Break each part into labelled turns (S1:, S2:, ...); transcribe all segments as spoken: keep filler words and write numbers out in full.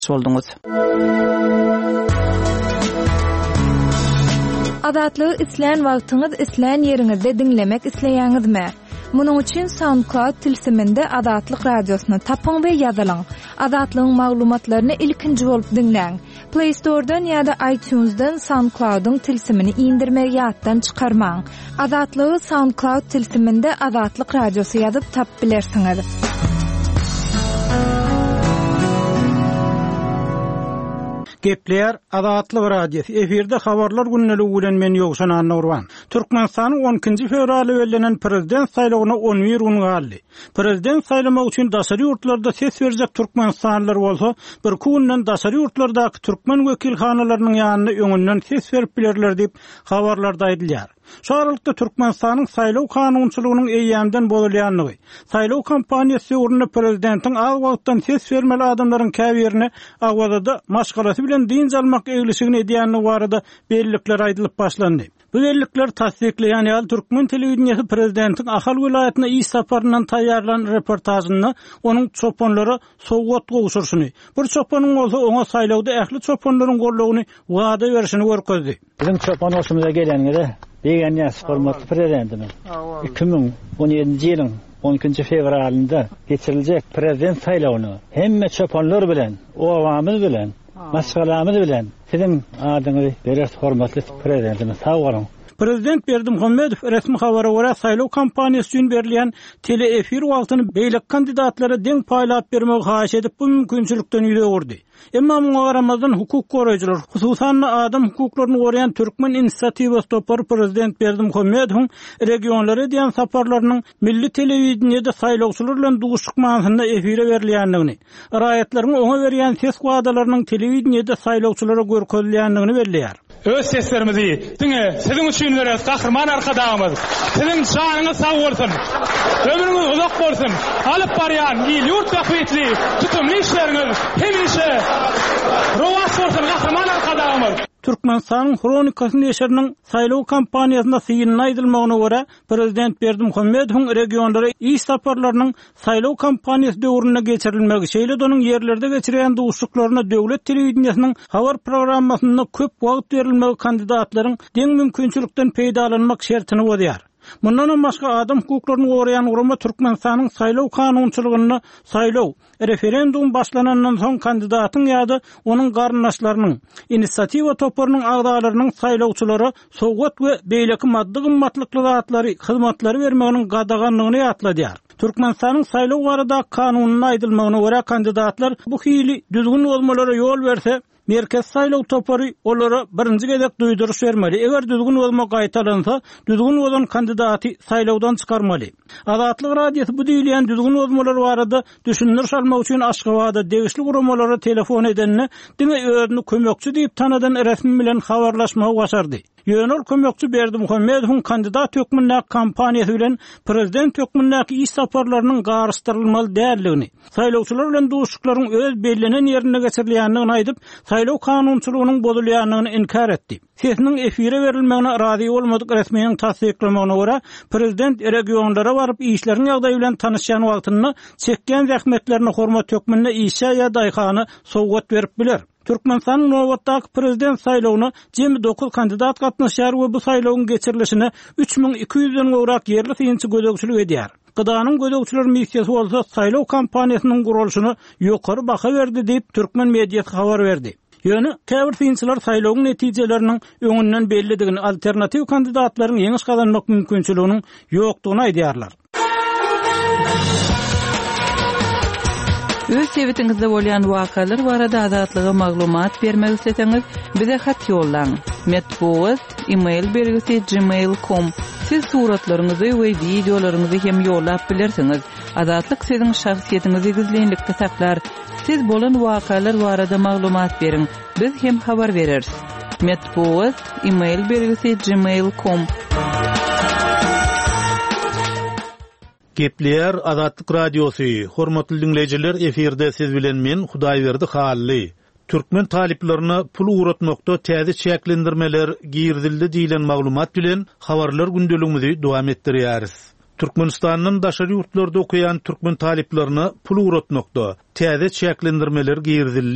S1: boldunuz.
S2: Adatlygy isleýän wagtyňyz isleýän ýeriňizde dinlemek isleýäňizmi? Munuň üçin SoundCloud tilsiminde Adatlyk radiosyny tapyň we ýazylaň. Adatlygyň maglumatlaryny ilkinji bolup dinleň. Play Store'dan ýa-da iTunes'dan SoundCloud'un tilsimini indirmek ýatdan çykarmaň. Adatlygy SoundCloud tilsiminde Adatlyk radiosy ýazyp tap bilersiňiz.
S3: Gepler Adatlyk radiosu efirde habarlar günneligi bilen men ýogşan Anurwan. Türkmenistanyň on ikinji fevralda belenen prezident saýlawyna on bir gün galdy. Prezident saýlama üçin daşary ýurtlarda ses berjek türkmenistanlylar bolsa, bir günden daşary ýurtlardaky türkmen wekilhanalarynyň ýanyna öňünden ses berip bilerler diýip habarlarda aýdylýar. Şu aralykda Türkmenistanyň saýlaw kanunçylygynyň eýýämden bolýanlygy, saýlaw kampaniýasy urunda prezidentiň az wagtdan ses bermeli adamlaryň käbirini awada maşgalasy bilen diňe almak eýlişigini edýänligi barada bellikler aýdylyp başlandy. Bu bellikler tasdikleýän ýaly Türkmen telewizionyny prezidentiň Ahal vilayatyna iş saparynyň taýýarlanan reportajyny onuň çopanlary sowgat gowşurşuny. Bir çopanyň bolsa oňa saýlawda ähli çopanlaryň gorlugyny wada berişini görkezdi.
S4: Bizim çopan başymyza gelenlere Beýän ýaş hormatly prezidentimiz iki bin on ýedinji ýylyň on ikinji fevralynda geçiriljek prezident saýlawyny hemme çopanlar bilen, o awamyz bilen, maşgalamyz bilen sizin adyňyzy berýär hormatly prezidentimiz. Sag bolun.
S3: Prezident Berdimuhammedow resmi habara görä saýlaw kampaniýasy üçin berilýän tele efir wagtyny beýlek kandidatlara deň paýlap bermek haýyş edip bu mümkinçilikden ýüregurdy. Emma muňa garamazdan hukuk goraýjylar, hususan adam hukuklaryny goraýan Türkmen inisiatiwasy topary prezident Berdimuhammedow regionlara diýen saparlarynyň milli telewizionyada saýlawçylar bilen duguşyk manysynda efire berilýändigini, raýatlaryň oňa berýän ses wagdalarynyň telewizionyada saýlawçylara görkezilýändigini belläýär.
S5: Öz seslerimizi diňe sizin üçin berýäris gahrman arkadaşymyz. Sizin şanyňyz sag bolsun. Ömrüňiz uzak bolsun. Alyp barýan il ýurt täkbitli tutumly işleriňiz hemişe rowas bolsun gahrman arkadaşymyz.
S3: Türkmenistanyň kronikasyny ýeşeriniň saýlaw kampaniýasynda syýynyň aýdylmagyna görä prezident Berdimuhammedow regionlara iş saparlarynyň saýlaw kampaniýasy döwrüne geçirilmegi şeýle onuň ýerlerde geçirýän duguşlyklaryna döwlet telewizionynyň habar programmasyna köp wagt berilmegi kandidatlaryň deň mümkinçilikden peýdalanmak şertini bodýar. Mundan başga adam hukuklaryny goraýan uruma Türkmenistanyň saýlaw kanunçylygyny saýlaw referendum başlanandan soň kandidatyň ýa-da onuň garyndaşlarynyň inisiatiwa toparynyň agdalarynyň saýlawçylary sowgat we beýleki maddi gymmatlykly zatlary hyzmatlary bermeginiň gadaganlygyny ýatladýar. Türkmenistanyň saýlaw barada kanunyny aýdylmagyna görä kandidatlar bu hili düzgün bolmalara ýol berse merkez saýlaw topary olara birinji gezek duýduruş bermeli. Eger düzgün bolmak gaýtalansa, düzgün bolan kandidaty saýlawdan çykarmaly. Adatlyk radiosu bu diýilýän düzgün bolmalar barada düşünür salmak üçin Aşgabatda degişli guramalara telefon edenine diňe özüni kömekçi diýip tanadan resmi bilen habarlaşmagy başardy. Ýönül kömekçi Berdimuhammedow kandidat hökmünde kampaniýasy bilen prezident hökmünde iş saparlarynyň garşdyrylmaly däldigini, saýlawçylar bilen duşuklaryň öz bellenen ýerine geçirilýändigini aýdyp, saýlaw kanunçylygynyň bozulýanlygyny inkar etdi. Sesiniň efire berilmegine razy bolmadyk resmiýetiň tasdiklamagyna görä prezident regionlara baryp işleriň ýagdaýy bilen tanışýan wagtyny çekýän zähmetlerini hormat hökmünde işe ýa daýhany sowgat berip biler. Türkmenistanyň nowatdaky prezident saýlawyna jemi dokuz kandidat gatnaşýar we bu saýlawyň geçirilişine üç bin iki ýüzden gowrak ýerli synçy gödökçilik edýär. Gıdanyň gödökçiler missiýasy bolsa saýlaw kampaniýasynyň gurulşyny ýokary baha berdi diýip Türkmen mediýasy habar berdi. Ýöne käbir synçylar saýlawyň netijeleriniň öňünden bellidigini, alternativ kandidatlaryň ýeňiş kazanmak mümkinçiliginiň ýokdugyny aýdýarlar.
S1: Öz sebitingizde bolýan wakalar barada adatlyga maglumat bermek isteseňiz, bize hat ýollaň. Metbuat e-mail belgisi gmail nokta com. Siz suratlaryňyzy we videolaryňyzy hem ýollap bilersiňiz. Adatlyk siziň şahsiýetiniňizi gizlenlikde saklar. Siz bolan wakalar barada maglumat beriň. Biz hem habar bereriz. Metbuat e-mail belgisi gmail nokta com.
S6: Gepler Adatlyk radiosu. Hormatly dinleyijiler, efirde siz bilen men Hudaýberdi Hally. Türkmen taliplerini pul uğratmakda täze çäklendirmeler girdildi diýilen maglumat bilen habarlar gündeligimizi dowam etdirýäris. Türkmenistanyň daşary ýurtlarda okuyan türkmen taliplerini pul uğratmakda täze çäklendirmeler girdildi.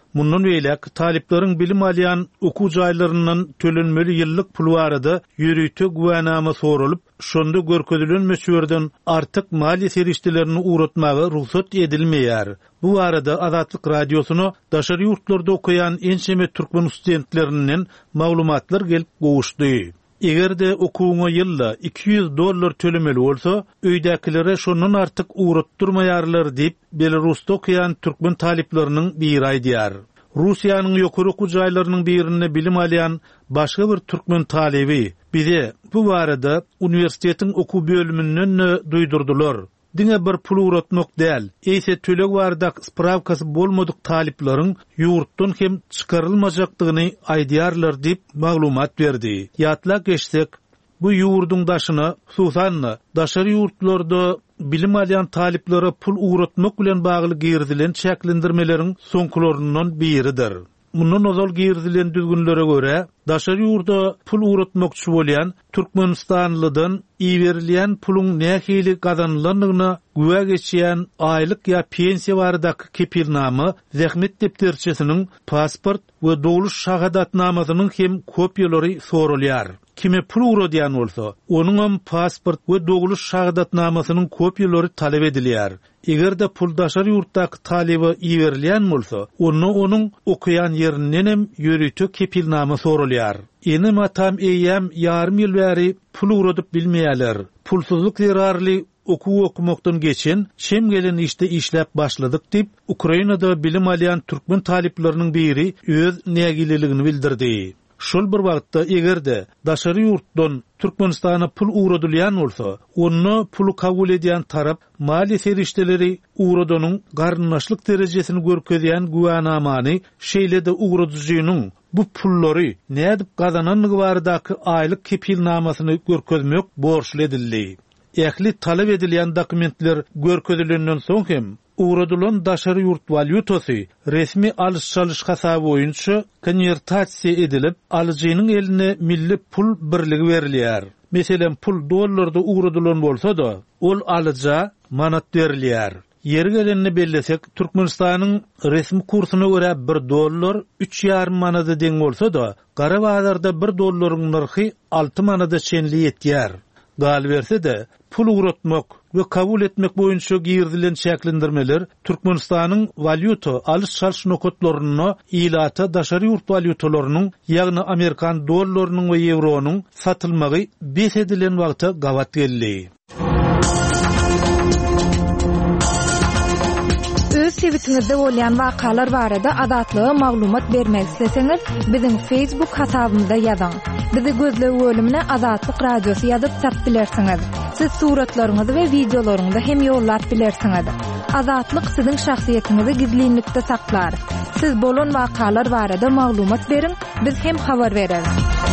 S6: Mundan beýlek taliplerin bilim alýan okuw jaýlaryndan tölenmeli ýyllyk pul barada ýürüýte güwänama soralyp, şonda görkezülen meşwerden artyk mali serişdilerini uğratmagy ruhsat edilmeýär. Bu arada Azatlyk radiosyna daşary ýurtlarda okuyan ençeme türkmen studentlerinden maglumatlar gelip gowuşdy. Egerde okuwuňa ýylda iki yüz dollar tölemeli bolsa, öýdäkilere şondan artyk uğratdyrmaýarlar diýip Belarusda okuyan türkmen talipleriniň biri aýdýar. Russiýanyň ýokary okuw jaýlarynyň birinde bilim alýan başga bir türkmen talibi bize bu barada uniwersitetiň okuw bölümünden duýdurdylar. Diňe bir pul uğratmak däl, eýse töleg bardak spravkasy bolmadyk talipleriň ýurtdan hem çykarylmajakdygyny aýdýarlar diýip maglumat berdi. Ýatla geçsek, bu ýurduň daşyna, hususan daşary ýurtlarda bilim alýan taliplere pul uğratmak bilen bagly girdilen çäklendirmeleriň soňkularyndan biridir. Mundan ozal girdilen düzgünlere göre, daşary ýurda pul uğratmakçy bolýan Türkmenistanlydan iýerilýän puluň nähili gazanylanyna güwe geçýän aýlyk ýa pensiýa bardak kepilnamy, zähmet depterçesiniň pasport we dogluş şahadatnamasynyň hem kopýalary sorulýar. Kime pul uğradýan bolsa, onuň pasport we dogluş şahadatnamasynyň kopýalary talep edilýär. Egerde pul daşary ýurtdaky talibe iýerilýän bolsa, onu onuň okuyan ýerinden hem ýörüýte kepilnama sorulýar. Eni matam eýem ýarym ýyl bäri pul uğradyp bilmeýärler. Pulsuzlyk zerarly okuw okumakdan geçen şem gelen işte işläp başladyk diýip Ukrainada bilim alýan türkmen talipleriniň biri öz nägililigini bildirdi. Şol bir wagtda egerde daşary ýurtdan Türkmenistana pul uğradylýan bolsa, onu pulu kabul edýän tarap mali serişdeleri uğradanyň garynnaşlyk derejesini görkezýän güwänamany şeýle-de uğradyjynyň bu pullary nädip gazananlygy baradaky aýlyk kepilnamasyny görkezmek borçly edildi. Ähli talep edilýän dokumentler görkezilenden soň hem uğradylan daşary ýurt valyutasy resmi alış-salyş hasaby boýunça konvertasiýa edilip, alyjynyň eline milli pul birligi berilýär. Meselen pul dollarda uğradylan bolsa da, ol alyja manat berilýär. Ýeri gelenini bellesek, Türkmenistanyň resmi kursyna görä bir dollar üç ýarym manata deň bolsa da, gara bazarda bir dollaryň narhy alty manata çenli ýetýär. Gal berse de, pul uğratmak ve kabul etmek boyunca girdilen çäklendirmeler Türkmenistanyň valyuta alış-salyş nokatlaryna ilata daşary ýurt valyutalarynyň, ýagny Amerikan dollarynyň we euronyň satylmagy beş edilen wagta gawat geldi.
S2: Öz tweetingizde bolýan wakalar barada adatlyga maglumat bermek isleseňiz, biziň Facebook hasabymyza ýazyň. Bizi gözlegi bölümine Azatlyk Radiosy ýazyp tap bilersiňiz. Siz suratlaryňyzy we videolaryňyzy hem ýollap bilersiňiz. Azatlyk siziň şahsiýetiniňizi gizlinlikde saklar. Siz bolan wakalar barada maglumat beriň, biz hem habar bereriz.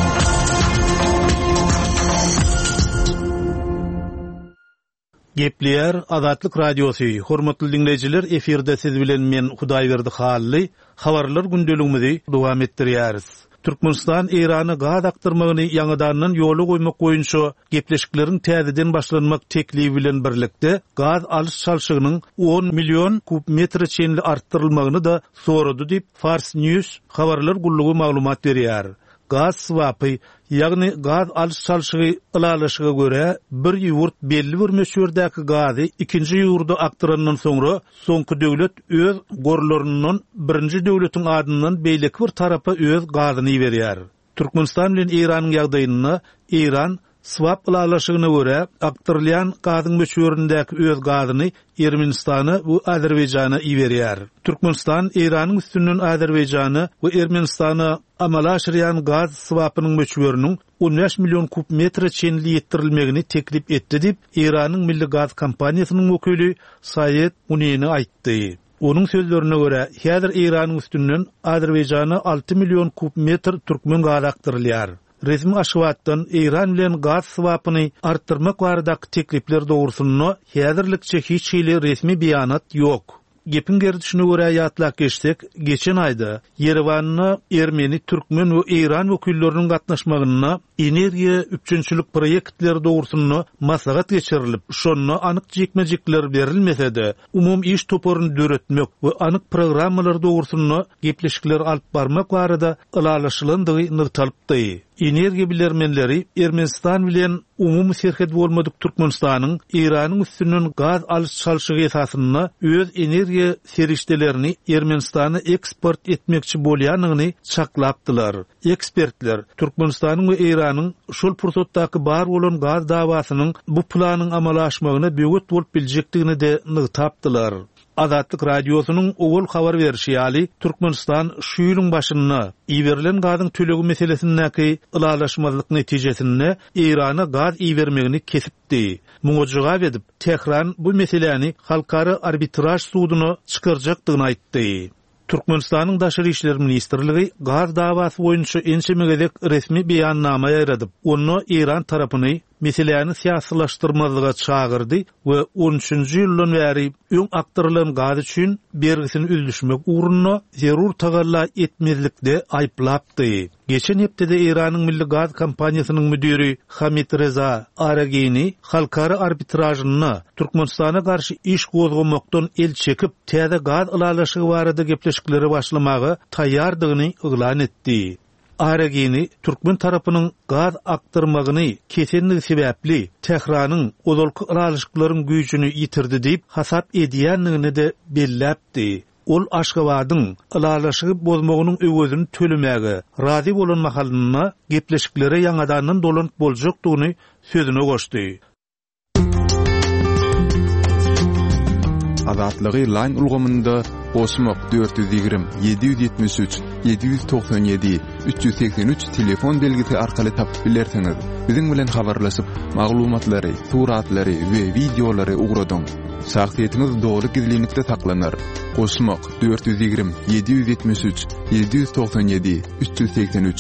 S6: Gepleýär Azatlyk Radiosy. Hormatly dinleýijiler, eferde siz bilen men Hudaýberdi Hally. Habarlar gündeligimizi dowam etdirýäris. Türkmenistan Irany gaz aktyrmagyny ýangydan ýoly goýmak boýunça gepleşikleriň täzeden başlanmak teklibi bilen birlikde gaz alış-salyşynyň on milyon kub metr çenli artdyrylmagyny da sorady diýip Fars News habarlar gullugy maglumat berýär. Gaz swapy, ýagny gaz alış-salyşy ılalaşyga göre bir ýurt belli bir meşwerdäki gazy ikinji ýurda aktyrandan soňra soňky döwlet öz gorlaryndan birinji döwletiň adyndan beýleki bir tarapa öz gazyny berýär. Türkmenistan bilen Iranyň ýagdaýyny Iran swap ılalaşygyna göre aktyrylýan gazyň meşwerindäki öz gazyny Ermenistana we Azerbaýjana berýär. Türkmenistan Iranyň üstünden Azerbaýjana we Ermenistana amala aşyrýan gaz swapynyň meşweriniň on beş milyon kub metr çenli ýetirilmegini teklip etdi diýip Iranyň milli gaz kompaniýasynyň wekili Sayed Uneni aýtdy. Onun sözlerine göre häzir Iranyň üstünden Azerbaýjana alty milyon kub metr türkmen gaz aktyrylýar. Resmi aşwatdan Iran bilen gaz swapyny artdyrmak baradaky teklipler dogrusyny häzirlikçe hiç hili resmi beýanat ýok. gepin gerdişine göre ýatlak geçsek, geçen ayda Yerevanna Ermeni, Türkmen we İran wekilleriniň gatnaşmagyna energiýa üçünçülük proýektleri dogrusyny maslahat geçirilip, şonuna anyk jekmejekler berilmese-de, umum iş toporuny döretmek we anyk programmalar dogrusyny gepleşikler alyp barmak barada ılalaşylandygy nyrtalypdy. Energiýa bilermenleri Ermenistan bilen umumy serhet bolmadyk Türkmenistanyň Iranyň üstünden gaz alyş çalşygy esasyny öz energiýa serişdelerini Ermenistana eksport etmekçi bolýanyny çaklapdylar. Ekspertler Türkmenistanyň we Iranyň şol pursatdaky bar bolan gaz dawasynyň bu planyň amala aşmagyna böwet bolup biljekdigini de nygtapdylar. Azatlyk radiosynyň owul habar berişi ýaly Türkmenistan şu ýylyň başynda iýerilen gazyň tölegi meselesindäki ılalaşmazlyk netijesinde Irana gaz iýermegini kesipdi. Muňa jogap edip, Tehran bu meseleni halkara arbitraj suduny çykyrjakdygyny aýtdy. Türkmenistanyň Daşary işler ministrligi gaz dawasy boýunça ençemegedek resmi beýannama ýaradyp, onu İran tarapyny meseleni siýasylaşdyrmazlyga çağırdy we on üçünji ýyldan bäri öň aktyrylan gaz üçin bergisini üldüşmek uğruna zerur tagalla etmezlikde aýplapdy. Geçen hepdede İranyň milli gaz kompaniýasynyň müdiri Hamid Reza Aragini halkara arbitrajyny Türkmenistana garşy iş gozgamokdan el çekip täze gaz ılalaşygy barada gepleşikleri başlamagy taýýardygyny ýylan etdi. Aragini Türkmen tarapynyň gaz aktyrmagyny kesenligi sebäpli Tehranyň ozalky ılalaşyklaryň güýjüni ýitirdi diýip hasap edýänligini de belläpdi. Ol Aşgabatyň ılalaşygy bozmagynyň öwözüni tölemäge razy bolan mahalyna gepleşiklere ýangadan dolan boljakdygyny sözüne goşdy.
S7: Azatlygy line ulgamynda Osmok dört yüz yirmi yedi yüz yetmiş üç yedi yüz doksan yedi üç yüz seksen üç telefon belgisi arkaly tapyp bilersiňiz. Biziň bilen habarlaşyp maglumatlary, suratlary we videolary ugradyň. Şahsiýetiniz dogry gizlilikde saklanır. Osmok dört yüz yirmi yedi yüz yetmiş üç yedi yüz doksan yedi üç yüz seksen üç.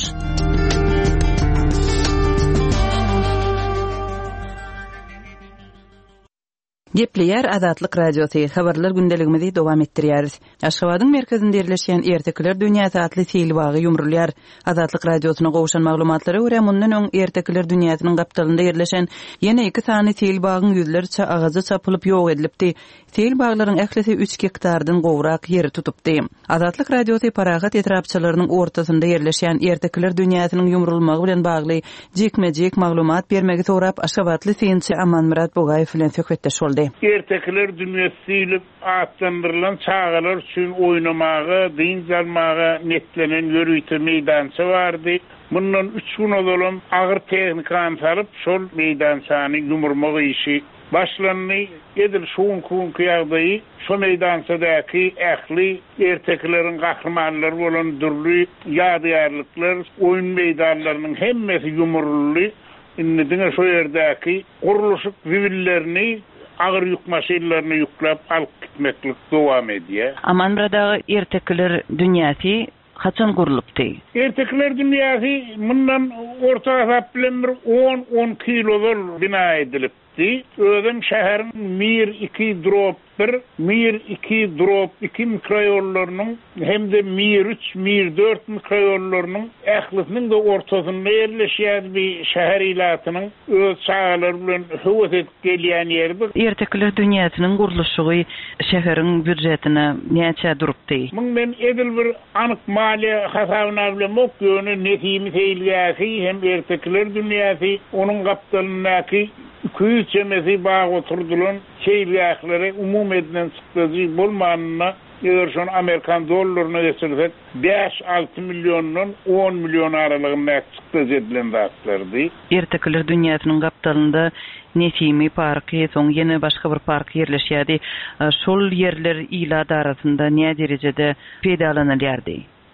S1: Gepleýär Azatlyk radiosy habarlar gündeligimizi dowam etdirýäris. Aşgabatyň merkezinde ýerleşýän Ertekler dünýäsy atly seýilbagy ýumrulýar. Azatlyk radiosyna gowşan maglumatlary görä mundan öň Ertekler dünýäsiniň gapdalynda ýerleşen ýene iki sany seýilbagyň ýüzlerçe agazy çapylyp ýok edilipdi. Seýilbaglaryň ählisi üç hektardan gowrak ýeri tutupdy. Azatlyk radiosy paragat etrapçylarynyň ortasynda ýerleşýän Ertekler dünýäsiniň ýumrulmagy bilen bagly jekmejek maglumat bermegi sorap Aşgabatly synçy Amanmurat Bogaýew bilen söhbetdeş boldy.
S8: Ertekler dünýäsi atlandyrılan çağalar üçin oýnamagy, diň jalmagy netlenen ýörüýte meýdança bardy. Bundan üç gün olalım agyr tehnikany salyp şol meýdançany ýumurmak işi başlandy. Edil şoň kunky ýagdaýy şo meýdançadaky ähli ertekleriň gahrmanlary bolan durly ýadyýarlyklar, oýun meýdanlarynyň hemmesi ýumuruldy. Indi diňe şo ýerdäki guruluşyk ziwillerini agyr ýük maşinalaryny ýüklep alyp gitmeklik dowam edýär.
S1: Amanbradagy Ertekler dünýäsi kaçan gurulupdy?
S8: Ertekler dünýäsi mundan orta hasap bilen bir on on kilodor bina edilipdi. Özüm şäheriň bir iki drop bir, bir iki drop iki mikroýollarynyň hemde bir üç bir dört mikroýollarynyň ählisiniň de ortasynda ýerleşýär bir şäher ilatynyň öz çağalary bilen höwes edip gelýän ýeri.
S1: Ertekler dünýäsiniň guruluşy şäheriň büdjetine näçe durupdy?
S8: Muň men edil bir anyk maliýe hasabyna bilen mokýony netimi seýilýäsi hem Ertekler dünýäsi onuň gapdalyndaky iki yüz çemesi bağ oturdulan seýilýäklere umum edilen çykdyjy bolmanyna eger şonu Amerikan dollaryna geçirsek beş altı milyondan on milyon aralygynda çykdyjy edilen zatlardy.
S1: Ertekler dünýäsiniň gapdalynda Nesimi parky, soň ýene başga bir park ýerleşýärdi. Şol ýerler ila arasynda näme derejede peýdalanýardy?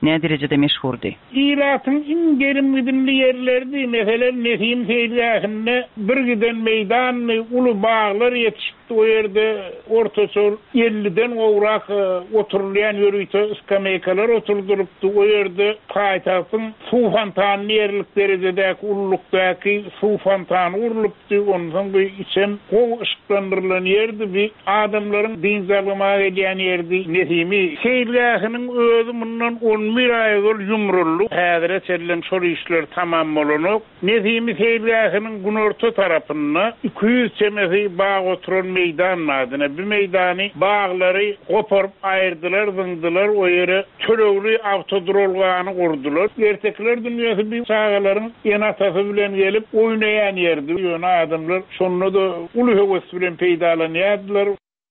S1: ne derecede meşhurdy?
S8: İlatın in gerim gidimli yerlerdi. Mesela Nesim Seylahınna bir giden meydan ulu bağlar yetişti o yerde ortasol elliden oğrak oturulayan yürüyte iskameykalar oturduruptu o yerde payitahtın su fantanı yerlik derecedeki ululuktaki su fantanı uruluptu ondan bu içen o ışıklandırılan yerdi bir adamların din zalıma gelen yerdi Nesimi Seylahının özü bundan on bir ay ol yumrullu hadire çellem soru işler tamam olunuk Nesimi Seylahının günorta tarafına iki yüz çemesi bağ oturan meydan adına bir meydanı bağları koparıp ayırdılar zındılar o yere çölöğlü avtodrolganı kurdular ertekler dünyası bir sağaların yenatası bilen gelip oynayan yerdi yöne adamlar sonunda da ulu hevesi bilen peydalan yadılar.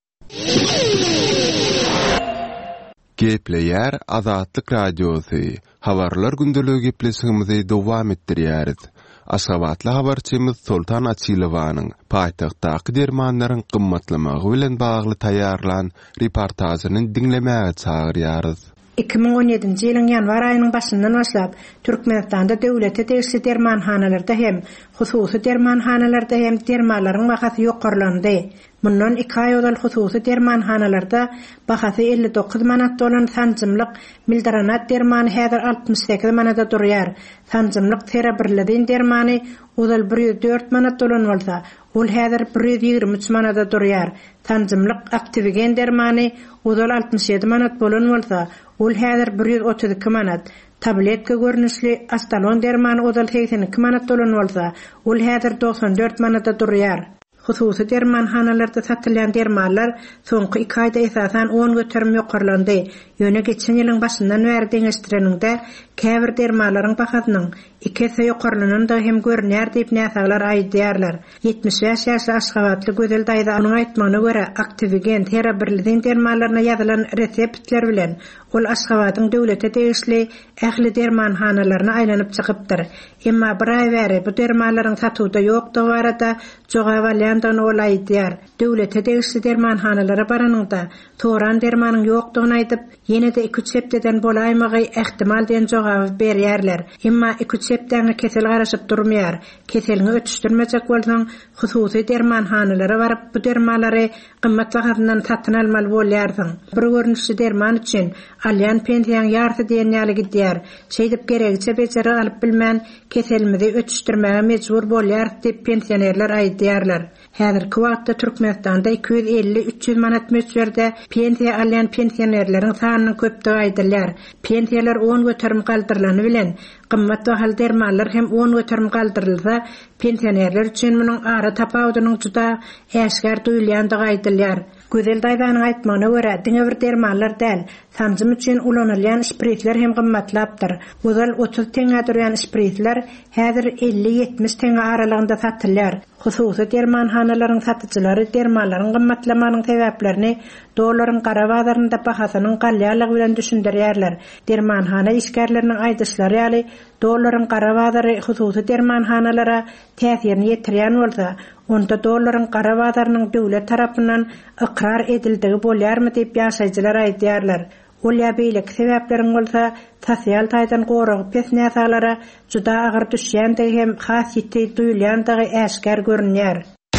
S7: Gepleyer Azatlyk Radiosu. Habarlar gündölügi gepleşigimizi dowam etdirýäris. Aşgabatly habarçymyz Sultan Açylowanyň paýtagtdaky dermanlaryň gymmatlamagy bilen bagly taýýarlan reportajyny dinlemäge çagyrýarys.
S9: iki bin on ýedinji ýylyň ýanwar aýynyň başyndan başlap Türkmenistanda döwlete tegişli dermanhanalarda hem hususy dermanhanalarda hem dermanlaryň bahasy ýokarlandy. Bundan iki ay ol hususy dermanhanalarda bahasy elli dokuz manat bolan sanjymlyk Mildranat dermany häzir altmış sekiz manata durýar. Sanjymlyk Terabirledin dermany ozal bir yüz dört manat bolan bolsa, ol häzir bir yüz ýigirmi üç manata durýar. Sanjymlyk Aktivigen dermany ozal altmış ýedi manat bolan bolsa, ol häzir bir yüz otuz iki manat. Tabletka görnüşli Astalon dermany ozal seksen iki manat bolan bolsa, ol häzir doksan dört manata durýar. Hususy dermanhanalarda satylan dermanlar soňky iki aýda esasan on götürüm ýokarlandy. Ýöne geçen ýylyň başyndan bäri deňeşdireninde käbir dermanlaryň bahasynyň iki ýere ýokarlanan da hem görnär diýip näsaglar aýdýarlar. yetmiş beş ýaşly Aşgabatly gözel daýda onuň aýtmagyna görä Aktivigen Terabirledin dermanlaryna ýazylan reseptler bilen ol Aşgabatyň döwlete tegişli ähli dermanhanalaryna aýlanyp çykypdyr. Emma bir ay bäri bu dermanlaryň satuwda ýokdygy barada jogap alýandan ol aýdýar. Döwlete tegişli dermanhanalara baranyňda toran dermanyň ýokdygyny aýdyp ýene-de iki üç sepdeden bolaýmagy ähtimal diýen jogap berýärler. Emma iki üç sepdeni kesel garaşyp durmaýar. Keseliňi ötüşdirmejek bolsaň hususy dermanhanalara baryp bu dermanlary gymmat bahasyndan satyn almaly bolýarsyň. Bir görnüşli derman üçin alýan pensiýaň ýarty diýen ýaly gidýär. Şeýdip geregiçe beçeri alyp bilmän keselimizi ötüşdirmäge mejbur bolýar diýip pensionerler aýdýarlar. Häzirki wagtda Türkmenistanda iki yüz elli üç yüz manat möçberde pensiýa alýan pensionerleriň sanyny köpdigi aýdylýar. Pensiýalar on götürüm galdyrylany bilen gymmat bahaly dermanlar hem on götürüm galdyrylsa, pensionerler üçin munyň ara tapawdynyň juda äşgär duýulýandygy aýdylýar. Gözel daýdanyň aýtmagyna görä, diňe bir dermanlar däl, sanjym üçin ulanylýan şpritler hem gymmatlapdyr. Ozal otuz teňe durýan şpritler häzir elli ýetmiş teňe aralygynda satylýar. Hususy dermanhanalaryň satyjylary dermanlaryň gymmatlamanyň sebäplerini dollaryň gara bazarynda bahasynyň galýalygy bilen düşündirýärler. Dermanhana işgärleriniň aýdyşlary ýaly dollaryň gara bazary hususy dermanhanalara täsirini ýetirýän bolsa, onda dollaryň gara bazarynyň döwlet tarapyndan ikrar edildigi bolýarmy diýip ýaşaýjylar aýdýarlar. Ol ýa-beýlek sebäpleriň bolsa, sosial taýdan goragy pesnäsalara juda agyr düşýändigi hem hasýetli duýulýandygy äşkär görünýär.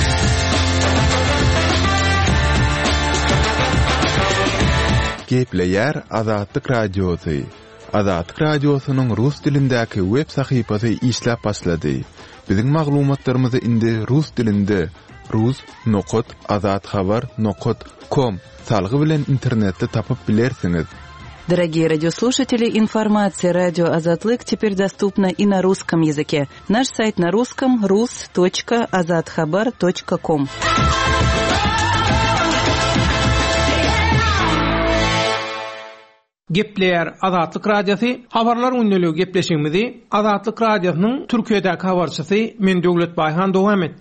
S7: Gepleyer Azatlyk Radiosu. Azatlyk Radiosunyň rus dilindäki web sahypasy işläp başlady. Biziň maglumatlarymyzy indi rus dilinde rus nokot azatxabar nokot com salgy bilen internetde tapyp bilersiňiz.
S1: Дорогие радиослушатели, информация «Радио Азатлык» теперь доступна и на русском языке. Наш сайт на русском рус точка азатхабар точка ком.
S10: Gepleyer Azatlyk Radiosu habarlar gündöligi gepleşigimizi Azatlyk Radiosynyň Türkiýedäki habarçysy men Döwlet Baýhan dowam etdirýän.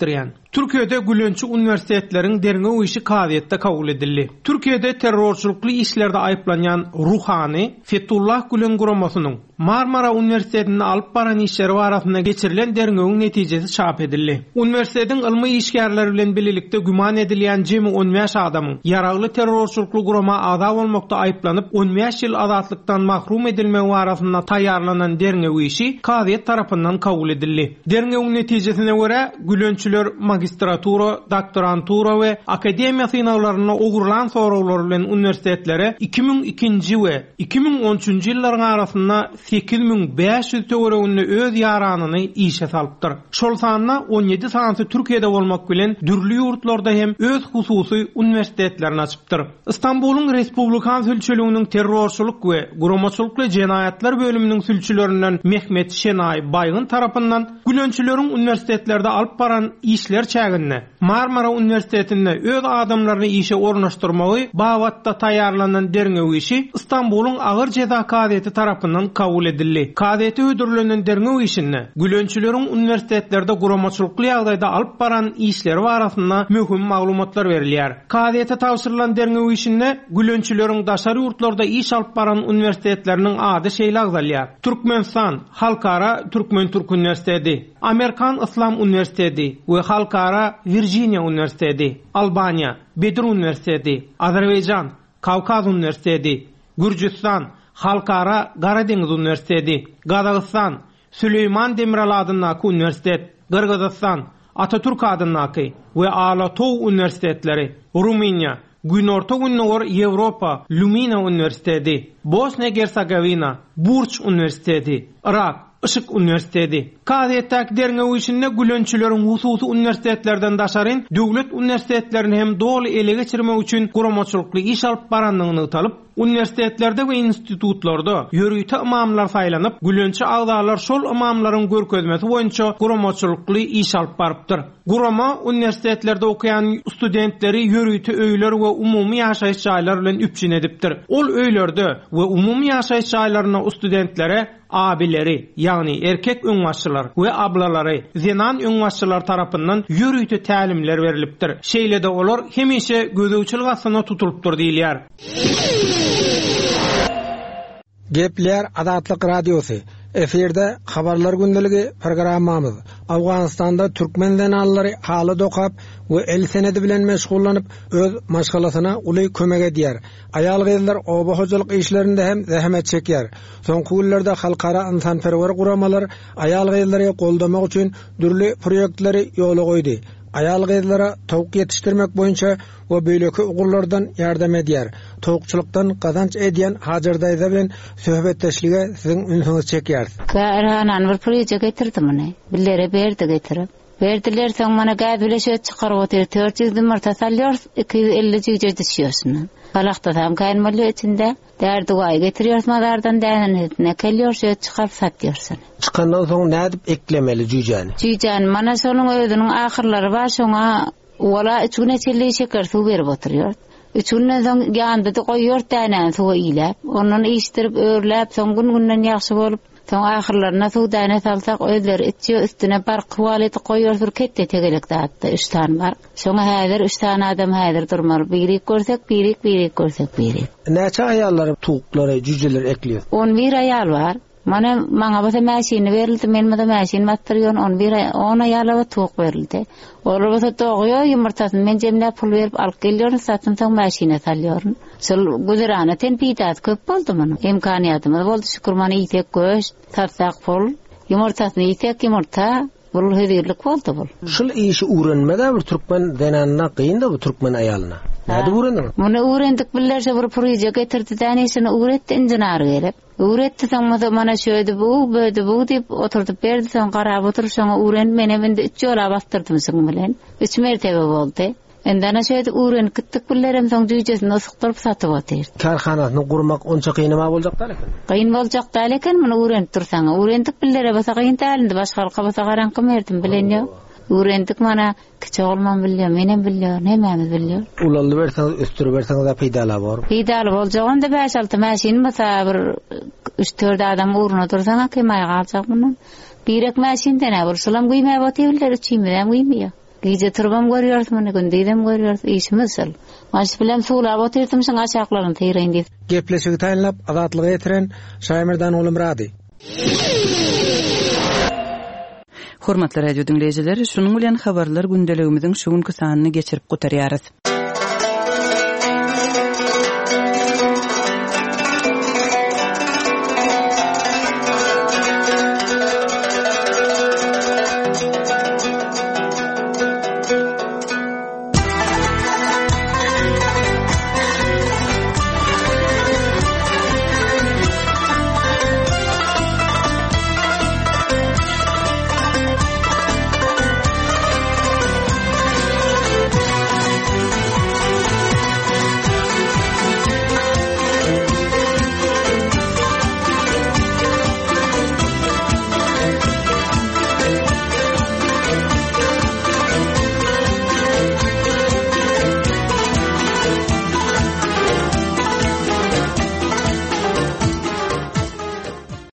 S10: Türkiýede gülönçi universitetlerin derňe uýuşy kadiýetde kabul edildi. Türkiýede terrorçulukly işlerde aýplanýan Ruhani, Fethullah Gülen guramasynyň Marmara Üniversitetinde alyp baran işleri barasynda geçirilen derňegiň netijesi çap edildi. Üniversitetiň ilmi işgärleri bilen birlikde güman edilýän jemi on beş adamyň yaragly terrorçulukly gurama ada bolmakda aýplanyp on beş ýyl azatlykdan mahrum edilmegi barasynda taýýarlanan derňe uýuşy kadiýet tarapyndan kabul edildi. Derňegiň netijesine görä gülönçiler magistratura, doktorantura we akademiýa synawlaryna ugurulan sorawlar bilen üniversitetlere iki ming ikinji we iki ming on üçinji ýyllaryň arasynda sekiz ming beş ýüz töweregini öz ýaranyny işe salypdyr. Şol sanyna on ýedi sanaty Türkiýede bolmak bilen dürli ýurtlarda hem öz hususy üniversitetlerini açypdyr. İstanbulyň Respublikan sülçüliginiň terrorçuluk we guramaçylykly jenaýatlar bölüminiň sülçülerinden Mehmet Şenay Baýgyn tarapyndan gülönçileriň üniversitetlerde alyp baran işler çäginde Marmara Üniversitetinde öz adamlaryny işe ornaşdyrmagy bawatda taýýarlanan derňe uýuşy İstanbulyň agyr jeza kadiýeti tarapyndan kabul edildi. Kadiýeti ödürlenen derňe uýuşyny gülönçileriň üniversitetlerde guramaçylykly ýagdaýda alyp baran işleri barasynda möhüm maglumatlar berilýär. Kadiýete tawsyrylan derňe uýuşyny gülönçileriň daşary ýurtlarda iş alyp baran üniversitetleriniň ady şeýle agdalýar. Türkmenistan Halkara Türkmen Türk Üniversiteti, Amerikan İslam Üniversiteti we Halkara Virginia Üniversiteti, Albaniya Bedir Üniversiteti, Azerbaýjan Kawkaz Üniversiteti, Gürjistan Halkara Garadeniz Üniversiteti, Gazagystan Süleyman Demirel adynaky üniversitet, Kyrgyzstan Atatürk adynaky we Alatow üniversitetleri, Ruminiýa Günorta Günnor Ýewropa Lumina Üniversiteti, Bosna Herzegovina Burç Üniversiteti, Irak Işık Üniversiteti. Kadiýetdäki derňe uýuşyna gülönçileriň hususy üniversitetlerden daşaryn döwlet üniversitetlerini hem doly ele geçirmek üçin guramaçylykly iş alyp baranlygyny talyp, üniversitetlerde we institutlarda ýörüýte imamlar saýlanyp, gülönçi agdalar şol imamlaryň görkezmesi boýunça guramaçylykly iş alyp barypdyr. Gurama üniversitetlerde okuyan studentleri ýörüýte öýler we umumy ýaşaýyş jaýlary bilen üpçün edipdir. Ol öýlerde we umumy ýaşaýyş jaýlaryna studentlere abileri, yani erkek öňbaşçylar we ablalary, zenan öňbaşçylar tarapyndan ýörüýte tälimler berilipdir. Şeýle de olar hemişe gözöwçilik astyna tutulupdyr diýilýär.
S11: Gepler Adatlyk Radiosu. Eferde habarlar gündəligi programmamız. Awganistanda türkmen zanallary haly dokap we el senedi bilen meşgullanyp öz maşgalasyna uly kömek edýär. Ayal gyzlar oba hojalyk işlerinde hem zähmet çekýär. Soňky günlerde halkara insanperwer guramalar ayal gyzlary goldamak üçin dürli proýektleri ýola goýdy. Ayal gyzlara tawuk yetiştirmek boýunça we beýleki ugurlardan ýardam edýär. Tawukçylykdan gazanç edýän Hajar daýza bilen söhbetdeşlige siziň ünsüňiz çekýär.
S12: Garanan bir proje getirdim mene. Billere berdi getirip. Berdiler soň mana gäbile şöt çykaryp otyr. dört yüz mart salýar iki yüz elli jüýje düşýärsin. Galakda hem kaynmaly içinde derdi gaý getiriýär madardan däne kelýär şöt çykaryp satýarsyn.
S11: Çıkandan soň nädip eklemeli jüýjäni?
S12: Jüýjän mana şonuň özüniň ahyrlary bar, şoňa wala üç güne çelli şeker suw berip oturýar. Üç günden soň ýandy goýýar däne suw iýlep, onuň iştirip örläp soň gün-günden ýaxşy bolup soň ahyrlaryna suw däne salsak özleri içýär, üstüne bar kwality goýýar, bir ketde tegelek datdy, üç tan bar. Şoňa häzir üç tan adam häzir durmaly. Biri görsek, biri biri görsek, biri.
S11: Näçe aýallar tuğuklary, jüjeler ekliyor?
S12: on bir aýal bar. Mana maňa bata mäşini berildi, men mada mäşini batdyrýan on bir on aýala tuğuk berildi. Olar bata doğuyor, ýumurtasyny men jemläp pul berip alyp gelýär, satym soň mäşine salýar. Şol güzerana ten piýdat köp boldy mana. Imkaniýatymyz boldy, şükür mana ýetek göç, satsak pul, ýumurtasyny ýetek ýumurta, bul hedirlik boldy bul.
S11: Şol işi öwrenmede bir türkmen denanna gynda bu türkmen aýalyna. Näde öwrendiň?
S12: Muny öwrendik billerse bir proje getirdi, dänesini öwretdi injinar gelip. Öwretdi soňmada mana şöýdi bu, böyle bu diýip oturdup berdi, soň garap oturup soňa öwrenip mene mende üç ýola bastyrdym şoň bilen. üç mertebe boldy. Endana şöýdi öwrenip gitdik billerem soň jüýjesini ysykdyryp satyp otyr.
S11: Karhanasyny gurmak onça kynama boljak da lekin.
S12: Kyn boljak da lekin muny öwrenip tursaň, öwrendik billere basa kyn dälindi, başga halka basa garanky merdim bilen ýok. Öwrendik mana kiçik olman bilýär, menen bilýär, nämämiz bilýär.
S11: Ulaldy berseňiz, üstüri berseňiz da peýdala bar.
S12: Peýdala boljaganda beş alty mäşin basa bir üç dört adam uruna tursaň, kemaýa galjak muny. Birek mäşinden bir sulam güýmäp otyr, üçimden güýmýär. Gece turbam görýärdim, mene gündizem görýärdim. Işmysal. Maş bilen suwlar otyrtym şoň açaklaryny teýreň diýip.
S11: Gepleşigi taýlanlap azatlygy etiren Şaýmyrdan Ulum Radi.
S1: Hormatly radio dinleýijileri, şunuň bilen habarlar gündeligimiziň şu günkü sanyny geçirip gutarýarys.